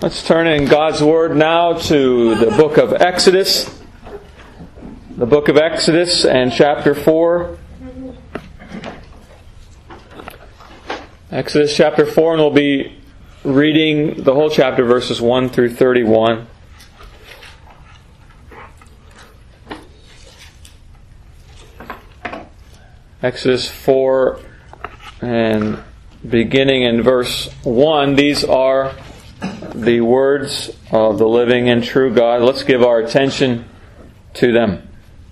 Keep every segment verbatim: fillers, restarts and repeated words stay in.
Let's turn in God's Word now to the book of Exodus. The book of Exodus and chapter four. Exodus chapter four, and we'll be reading the whole chapter, verses one through thirty-one. Exodus four, and beginning in verse one, these are the words of the living and true God. Let's give our attention to them.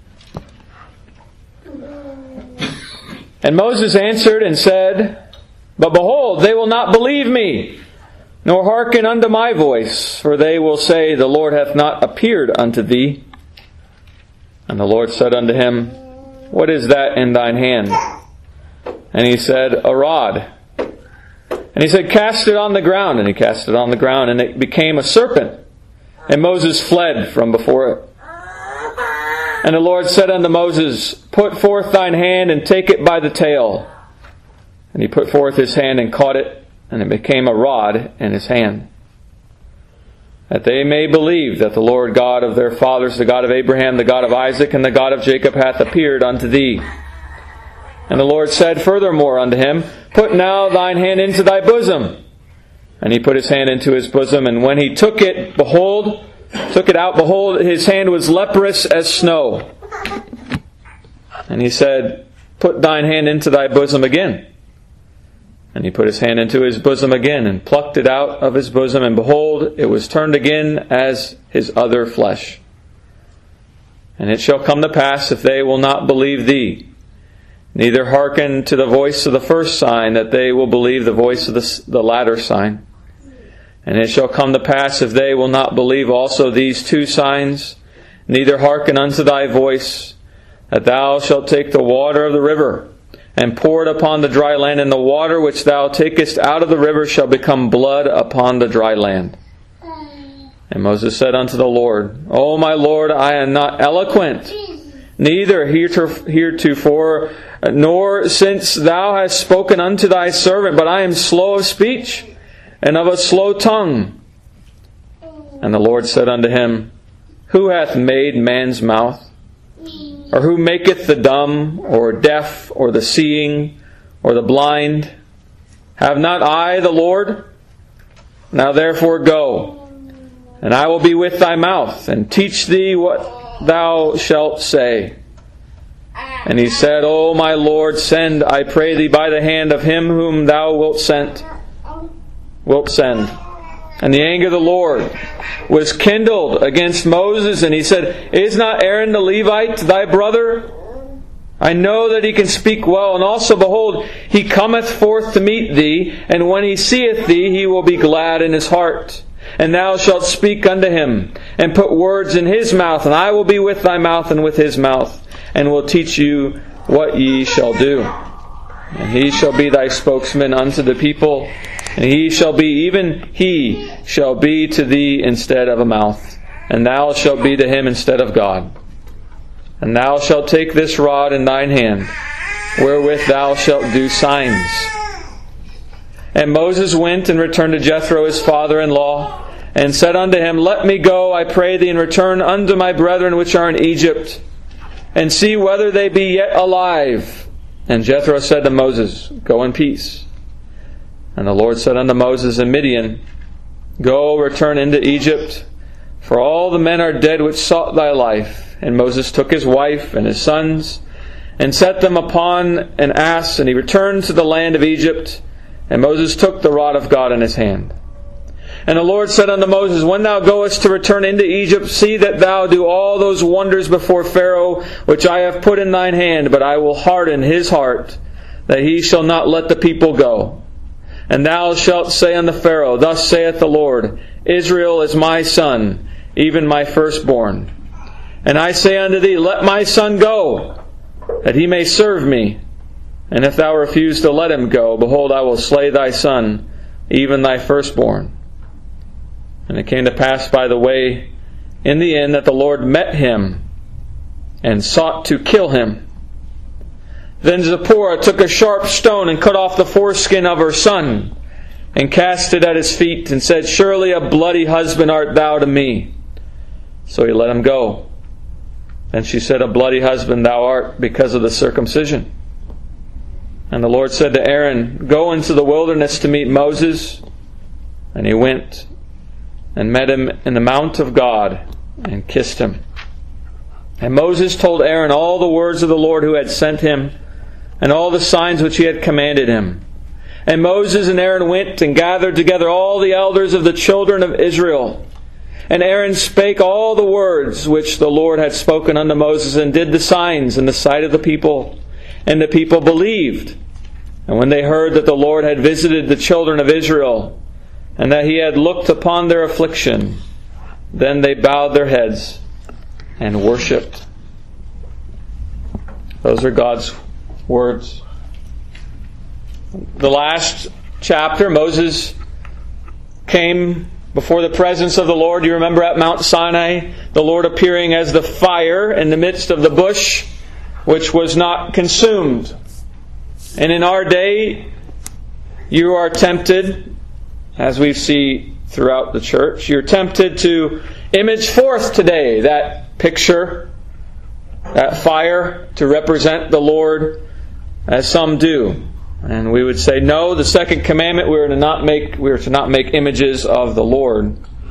And Moses answered and said, But behold, they will not believe me, nor hearken unto my voice, for they will say, The Lord hath not appeared unto thee. And the Lord said unto him, What is that in thine hand? And he said, A rod. And he said, Cast it on the ground. And he cast it on the ground, and it became a serpent. And Moses fled from before it. And the Lord said unto Moses, Put forth thine hand, and take it by the tail. And he put forth his hand, and caught it, and it became a rod in his hand. That they may believe that the Lord God of their fathers, the God of Abraham, the God of Isaac, and the God of Jacob hath appeared unto thee. And the Lord said furthermore unto him, Put now thine hand into thy bosom. And he put his hand into his bosom, and when he took it, behold, took it out, behold, his hand was leprous as snow. And he said, Put thine hand into thy bosom again. And he put his hand into his bosom again, and plucked it out of his bosom, and behold, it was turned again as his other flesh. And it shall come to pass, if they will not believe thee, neither hearken to the voice of the first sign, that they will believe the voice of the, the latter sign. And it shall come to pass, if they will not believe also these two signs, neither hearken unto thy voice, that thou shalt take the water of the river, and pour it upon the dry land, and the water which thou takest out of the river shall become blood upon the dry land. And Moses said unto the Lord, O my Lord, I am not eloquent, neither heretofore, nor since thou hast spoken unto thy servant, but I am slow of speech, and of a slow tongue. And the Lord said unto him, Who hath made man's mouth? Or who maketh the dumb, or deaf, or the seeing, or the blind? Have not I the Lord? Now therefore go, and I will be with thy mouth, and teach thee what thou shalt say. And he said, O my Lord, send, I pray thee, by the hand of him whom thou wilt send. Wilt send. And the anger of the Lord was kindled against Moses, and he said, Is not Aaron the Levite thy brother? I know that he can speak well, and also, behold, he cometh forth to meet thee, and when he seeth thee, he will be glad in his heart. And thou shalt speak unto him, and put words in his mouth, and I will be with thy mouth and with his mouth, and will teach you what ye shall do. And he shall be thy spokesman unto the people, and he shall be, even he shall be to thee instead of a mouth, and thou shalt be to him instead of God. And thou shalt take this rod in thine hand, wherewith thou shalt do signs. And Moses went and returned to Jethro his father-in-law, and said unto him, Let me go, I pray thee, and return unto my brethren which are in Egypt, and see whether they be yet alive. And Jethro said to Moses, Go in peace. And the Lord said unto Moses in Midian, Go, return into Egypt, for all the men are dead which sought thy life. And Moses took his wife and his sons, and set them upon an ass, and he returned to the land of Egypt. And Moses took the rod of God in his hand. And the Lord said unto Moses, When thou goest to return into Egypt, see that thou do all those wonders before Pharaoh, which I have put in thine hand, but I will harden his heart, that he shall not let the people go. And thou shalt say unto Pharaoh, Thus saith the Lord, Israel is my son, even my firstborn. And I say unto thee, Let my son go, that he may serve me. And if thou refuse to let him go, behold, I will slay thy son, even thy firstborn. And it came to pass by the way in the end that the Lord met him, and sought to kill him. Then Zipporah took a sharp stone and cut off the foreskin of her son, and cast it at his feet, and said, Surely a bloody husband art thou to me. So he let him go. And she said, A bloody husband thou art because of the circumcision. And the Lord said to Aaron, Go into the wilderness to meet Moses. And he went and met him in the mount of God and kissed him. And Moses told Aaron all the words of the Lord who had sent him, and all the signs which he had commanded him. And Moses and Aaron went and gathered together all the elders of the children of Israel. And Aaron spake all the words which the Lord had spoken unto Moses, and did the signs in the sight of the people. And the people believed. And when they heard that the Lord had visited the children of Israel, and that he had looked upon their affliction, then they bowed their heads and worshipped. Those are God's words. The last chapter, Moses came before the presence of the Lord. You remember at Mount Sinai, the Lord appearing as the fire in the midst of the bush, which was not consumed. And in our day, you are tempted, as we see throughout the church, you're tempted to image forth today that picture, that fire, to represent the Lord, as some do. And we would say, no, the second commandment, we are to not make we are to not make images of the Lord.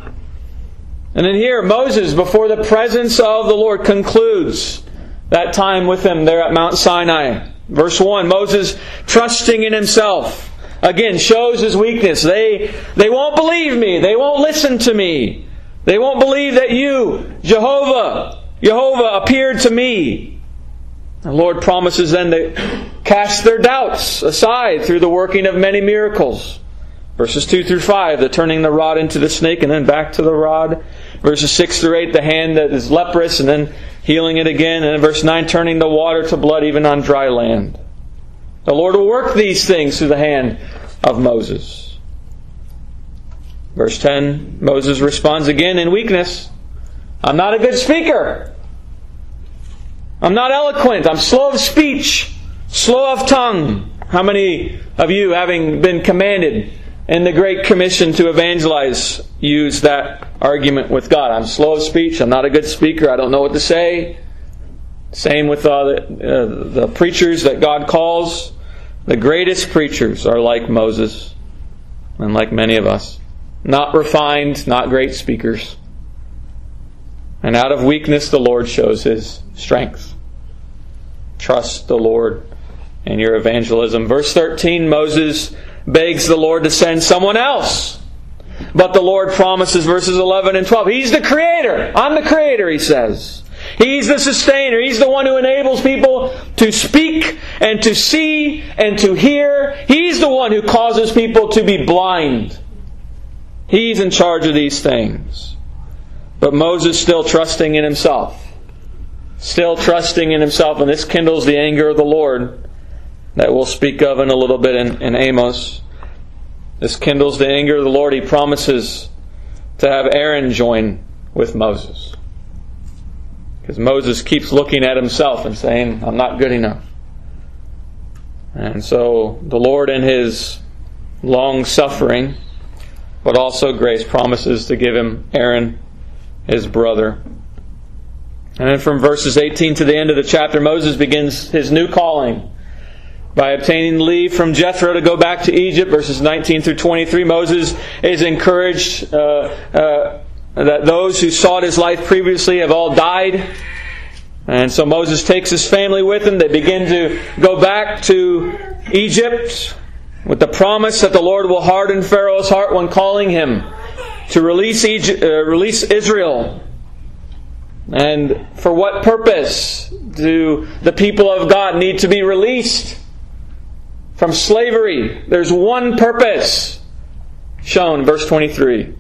And then here, Moses, before the presence of the Lord, concludes that time with him there at Mount Sinai. Verse one, Moses, trusting in himself, again shows his weakness. They, they won't believe me. They won't listen to me. They won't believe that you, Jehovah, Jehovah, appeared to me. The Lord promises then to cast their doubts aside through the working of many miracles. Verses two through five, the turning the rod into the snake and then back to the rod. Verses six through eight, the hand that is leprous and then healing it again. And in verse nine, turning the water to blood even on dry land. The Lord will work these things through the hand of Moses. Verse ten, Moses responds again in weakness. I'm not a good speaker. I'm not eloquent. I'm slow of speech, slow of tongue. How many of you, having been commanded in the Great Commission to evangelize, use that argument with God? I'm slow of speech. I'm not a good speaker. I don't know what to say. Same with uh, the, uh, the preachers that God calls. The greatest preachers are like Moses and like many of us. Not refined, not great speakers. And out of weakness the Lord shows His strength. Trust the Lord in your evangelism. Verse thirteen, Moses begs the Lord to send someone else. But the Lord promises, verses eleven and twelve, He's the Creator. I'm the Creator, He says. He's the sustainer. He's the one who enables people to speak and to see and to hear. He's the one who causes people to be blind. He's in charge of these things. But Moses still trusting in himself. Still trusting in himself. And this kindles the anger of the Lord that we'll speak of in a little bit in, in Amos. This kindles the anger of the Lord. He promises to have Aaron join with Moses. Because Moses keeps looking at himself and saying, I'm not good enough. And so the Lord in His long suffering, but also grace, promises to give him Aaron, his brother. And then from verses eighteen to the end of the chapter, Moses begins his new calling by obtaining leave from Jethro to go back to Egypt. Verses nineteen through twenty-three, Moses is encouraged uh, uh, that those who sought his life previously have all died. And so Moses takes his family with him. They begin to go back to Egypt with the promise that the Lord will harden Pharaoh's heart when calling him to release Egypt, uh, release Israel. And for what purpose do the people of God need to be released from slavery? There's one purpose shown, verse twenty-three.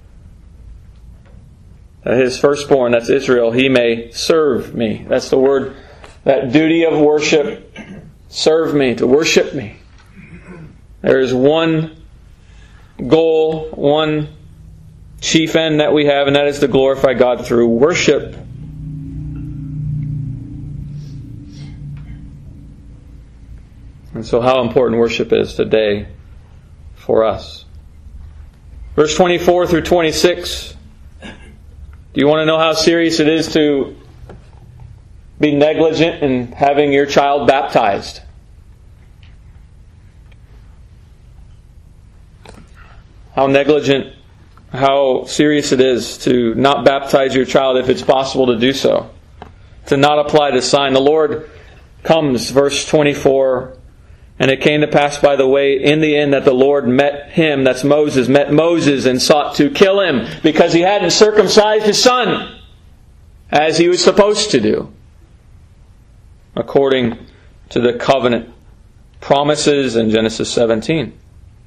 That his firstborn, that's Israel, he may serve me. That's the word, that duty of worship. Serve me, to worship me. There is one goal, one chief end that we have, and that is to glorify God through worship. And so how important worship is today for us. Verse twenty-four through twenty-six. Do you want to know how serious it is to be negligent in having your child baptized? How negligent, how serious it is to not baptize your child if it's possible to do so. To not apply the sign. The Lord comes, verse twenty-four, and it came to pass by the way in the end that the Lord met him, that's Moses, met Moses and sought to kill him because he hadn't circumcised his son as he was supposed to do, according to the covenant promises in Genesis seventeen.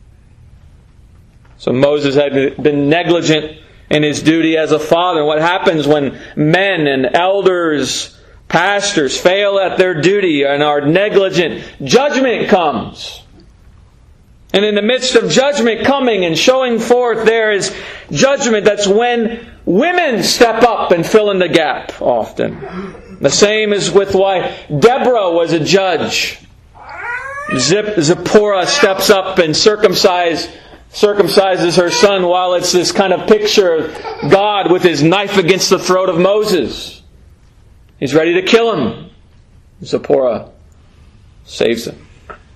So Moses had been negligent in his duty as a father. What happens when men and elders, pastors fail at their duty and are negligent? Judgment comes. And in the midst of judgment coming and showing forth, there is judgment. That's when women step up and fill in the gap often. The same is with why Deborah was a judge. Zip, Zipporah steps up and circumcises circumcises her son, while it's this kind of picture of God with his knife against the throat of Moses. He's ready to kill him. Zipporah saves him.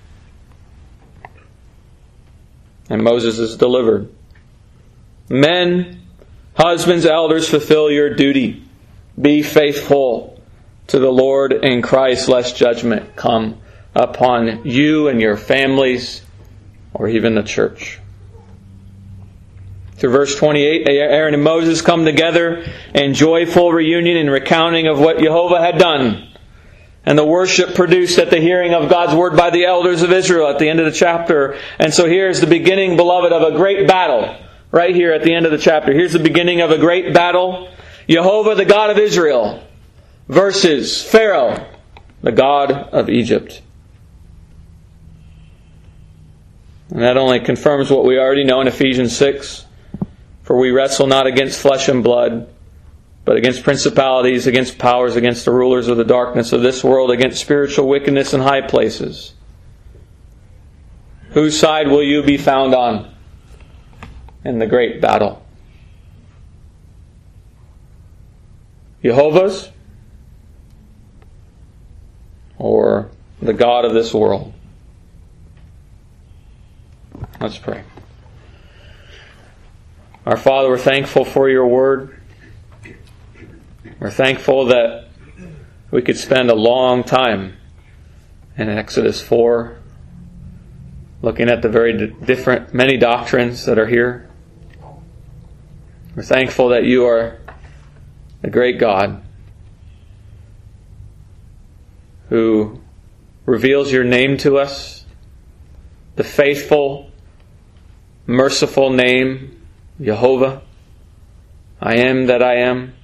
And Moses is delivered. Men, husbands, elders, fulfill your duty. Be faithful to the Lord in Christ, lest judgment come upon you and your families, or even the church. Through verse twenty-eight, Aaron and Moses come together in joyful reunion and recounting of what Jehovah had done. And the worship produced at the hearing of God's word by the elders of Israel at the end of the chapter. And so here's the beginning, beloved, of a great battle. Right here at the end of the chapter. Here's the beginning of a great battle. Jehovah, the God of Israel, versus Pharaoh, the God of Egypt. And that only confirms what we already know in Ephesians six. For we wrestle not against flesh and blood, but against principalities, against powers, against the rulers of the darkness of this world, against spiritual wickedness in high places. Whose side will you be found on in the great battle? Jehovah's or the God of this world? Let's pray. Our Father, we're thankful for your word. We're thankful that we could spend a long time in Exodus four looking at the very different, many doctrines that are here. We're thankful that you are the great God who reveals your name to us, the faithful, merciful name, Jehovah, I am that I am.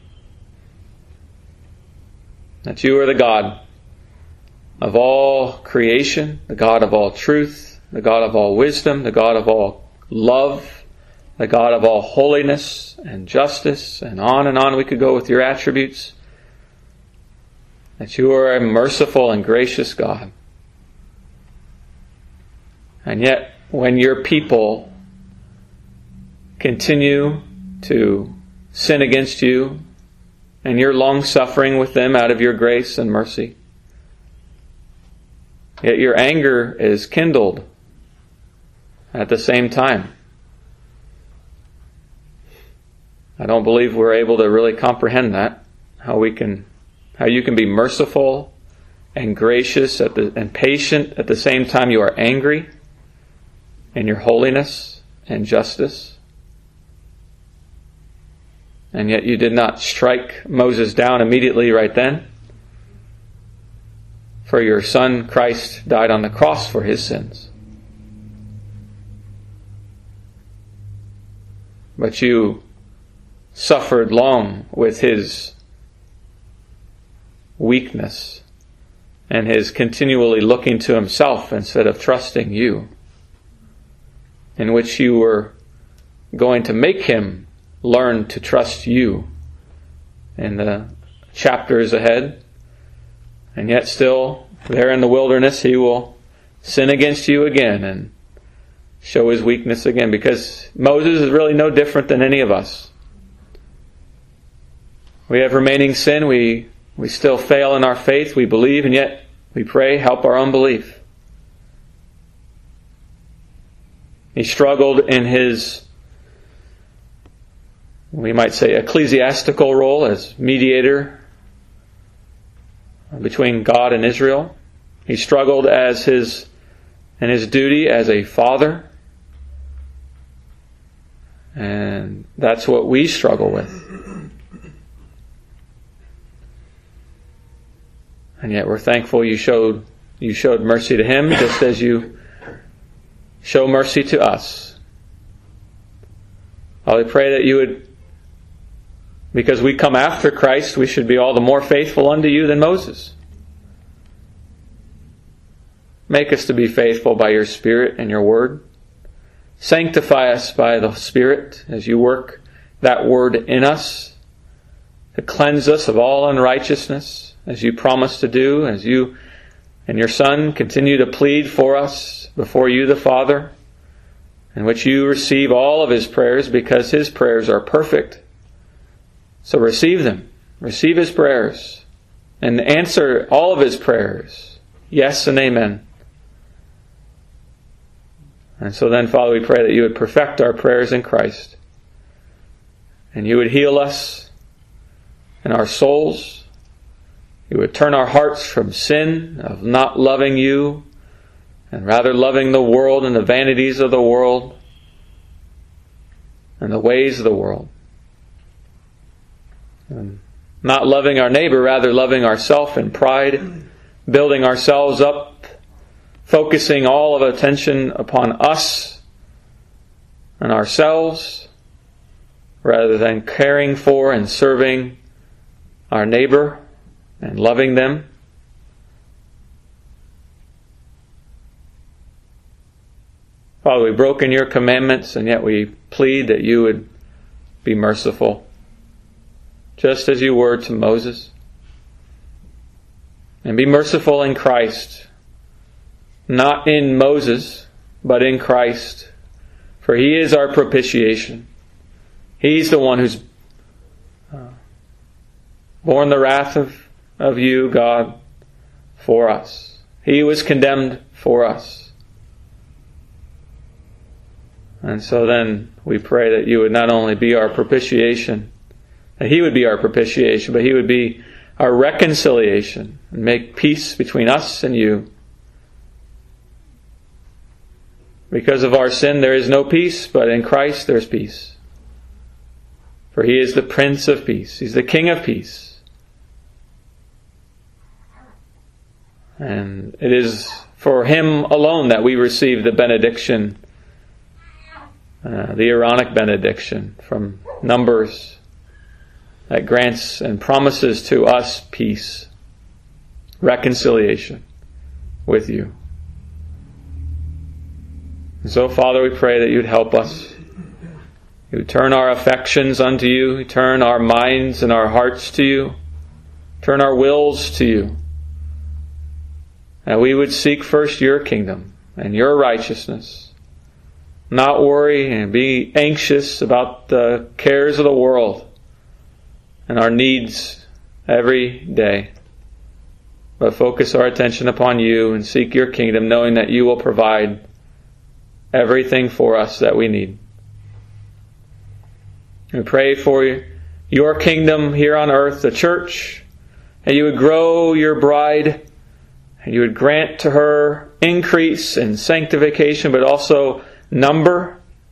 That you are the God of all creation, the God of all truth, the God of all wisdom, the God of all love, the God of all holiness and justice, and on and on we could go with your attributes. That you are a merciful and gracious God. And yet, when your people continue to sin against you, and you're long-suffering with them out of your grace and mercy, yet your anger is kindled at the same time. I don't believe we're able to really comprehend that, how we can, how you can be merciful and gracious at the, and patient at the same time you are angry in your holiness and justice. And yet you did not strike Moses down immediately right then. For your Son, Christ, died on the cross for his sins. But you suffered long with his weakness and his continually looking to himself instead of trusting you, in which you were going to make him learn to trust you in the chapters ahead. And yet still, there in the wilderness, he will sin against you again and show his weakness again, because Moses is really no different than any of us. We have remaining sin. We, we still fail in our faith. We believe, and yet we pray, help our unbelief. He struggled in his, we might say, ecclesiastical role as mediator between God and Israel. He struggled as his in his duty as a father. And that's what we struggle with. And yet we're thankful you showed you showed mercy to him just as you show mercy to us. I pray that you would, because we come after Christ, we should be all the more faithful unto you than Moses. Make us to be faithful by your Spirit and your Word. Sanctify us by the Spirit as you work that Word in us to cleanse us of all unrighteousness, as you promise to do, as you and your Son continue to plead for us before you the Father, in which you receive all of his prayers because his prayers are perfect. So receive them. Receive his prayers and answer all of his prayers. Yes and amen. And so then, Father, we pray that you would perfect our prayers in Christ. And you would heal us and our souls. You would turn our hearts from sin, of not loving you, and rather loving the world and the vanities of the world and the ways of the world. And not loving our neighbor, rather loving ourselves in pride, building ourselves up, focusing all of attention upon us and ourselves, rather than caring for and serving our neighbor and loving them. Father, we've broken your commandments, and yet we plead that you would be merciful, just as you were to Moses. And be merciful in Christ, not in Moses, but in Christ. For he is our propitiation. He's the one who's uh, borne the wrath of, of you, God, for us. He was condemned for us. And so then we pray that you would not only be our propitiation, that he would be our propitiation, but he would be our reconciliation and make peace between us and you. Because of our sin there is no peace, but in Christ there's peace. For he is the Prince of Peace. He's the King of Peace. And it is for him alone that we receive the benediction, uh, the Aaronic benediction from Numbers, that grants and promises to us peace, reconciliation with you. And so, Father, we pray that you'd help us. You would turn our affections unto you, turn our minds and our hearts to you, turn our wills to you. And we would seek first your kingdom and your righteousness. Not worry and be anxious about the cares of the world and our needs every day. But focus our attention upon you and seek your kingdom, knowing that you will provide everything for us that we need. We pray for your kingdom here on earth, the church, that you would grow your bride, and you would grant to her increase in sanctification, but also number,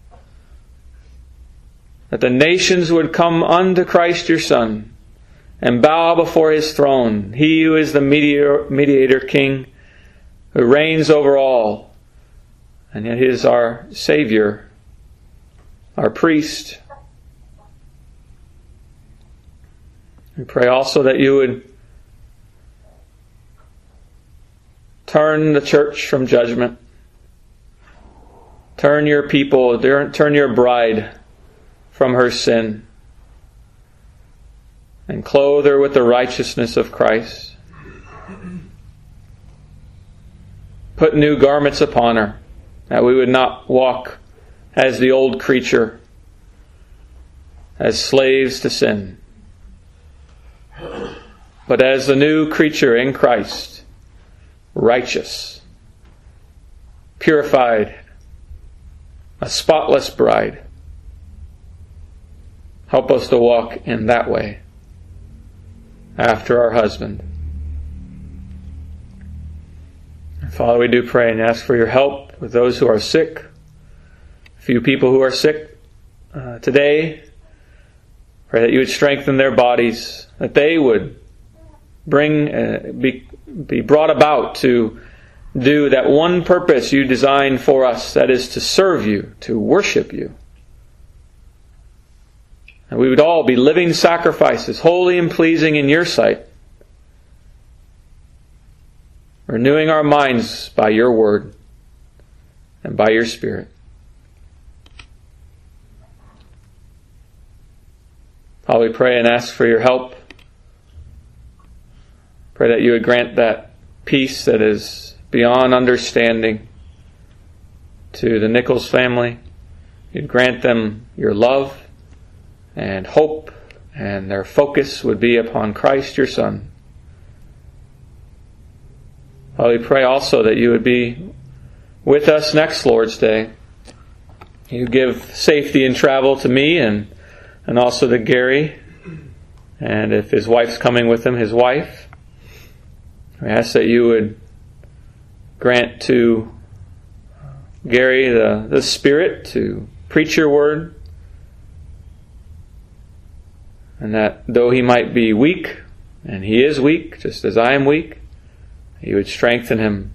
that the nations would come unto Christ your Son and bow before his throne. He who is the mediator, mediator King, who reigns over all, and yet he is our Savior, our priest. We pray also that you would turn the church from judgment. Turn your people, turn your bride from her sin, and clothe her with the righteousness of Christ. Put new garments upon her. that we would not walk as the old creature, as slaves to sin, but as the new creature in Christ, righteous, purified, a spotless bride. Help us to walk in that way after our husband. And Father, we do pray and ask for your help with those who are sick. A few people who are sick uh, today. Pray that you would strengthen their bodies, that they would bring, uh, be, be brought about to do that one purpose you designed for us, that is to serve you, to worship you. And we would all be living sacrifices, holy and pleasing in your sight, renewing our minds by your word and by your Spirit. Father, we pray and ask for your help. Pray that you would grant that peace that is beyond understanding to the Nichols family. You'd grant them your love and hope, and their focus would be upon Christ, your Son. Father, we pray also that you would be with us next Lord's Day. You give safety in travel to me and and also to Gary, and if his wife's coming with him, his wife. We ask that you would grant to Gary the, the Spirit to preach your word, and that though he might be weak, and he is weak, just as I am weak, you would strengthen him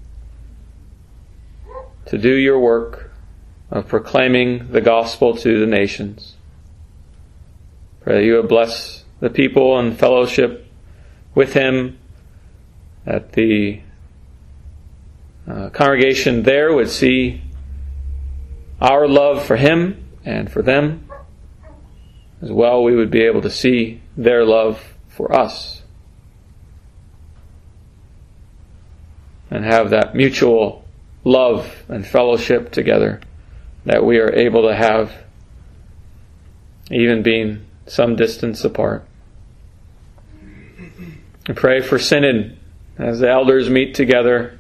to do your work of proclaiming the gospel to the nations. Pray that you would bless the people and fellowship with him, that the uh, congregation there would see our love for him and for them. As well, we would be able to see their love for us and have that mutual love and fellowship together that we are able to have, even being some distance apart. I pray for Synod as the elders meet together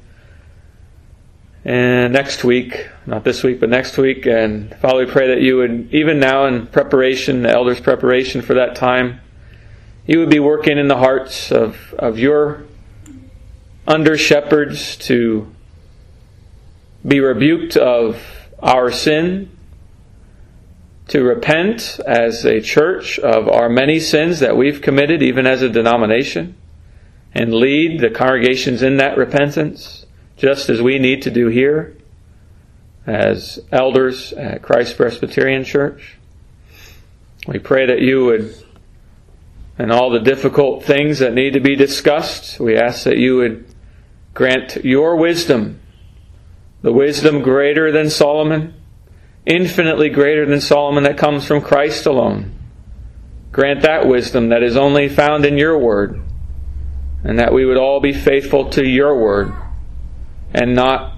and next week, not this week, but next week. And Father, we pray that you would, even now in preparation, the elders' preparation for that time, you would be working in the hearts of, of your under-shepherds to be rebuked of our sin, to repent as a church of our many sins that we've committed, even as a denomination, and lead the congregations in that repentance, just as we need to do here as elders at Christ Presbyterian Church. We pray that you would, and all the difficult things that need to be discussed, we ask that you would grant your wisdom, the wisdom greater than Solomon, infinitely greater than Solomon, that comes from Christ alone. Grant that wisdom that is only found in your word, and that we would all be faithful to your word, and not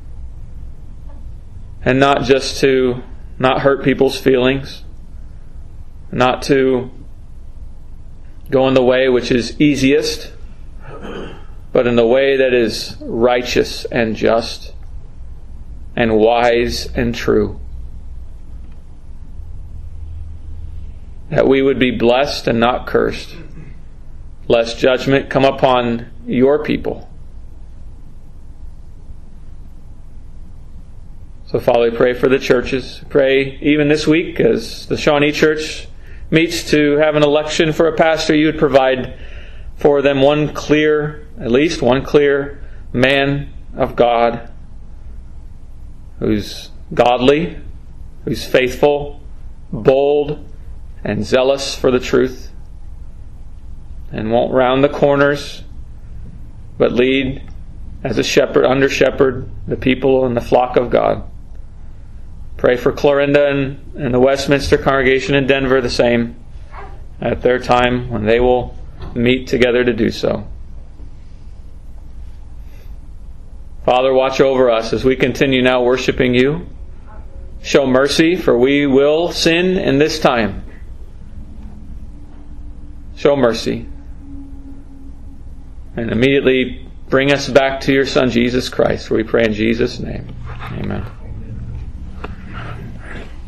and not just to not hurt people's feelings, not to go in the way which is easiest, but in the way that is righteous and just and wise and true. That we would be blessed and not cursed, lest judgment come upon your people. So, Father, we pray for the churches. Pray even this week as the Shawnee Church meets to have an election for a pastor, you would provide for them one clear, at least one clear man of God who's godly, who's faithful, bold, and zealous for the truth, and won't round the corners, but lead as a shepherd, under shepherd, the people and the flock of God. Pray for Clorinda and, and the Westminster congregation in Denver the same, at their time when they will meet together to do so. Father, watch over us as we continue now worshiping You. Show mercy, for we will sin in this time. Show mercy. And immediately bring us back to Your Son, Jesus Christ, for we pray in Jesus' name. Amen.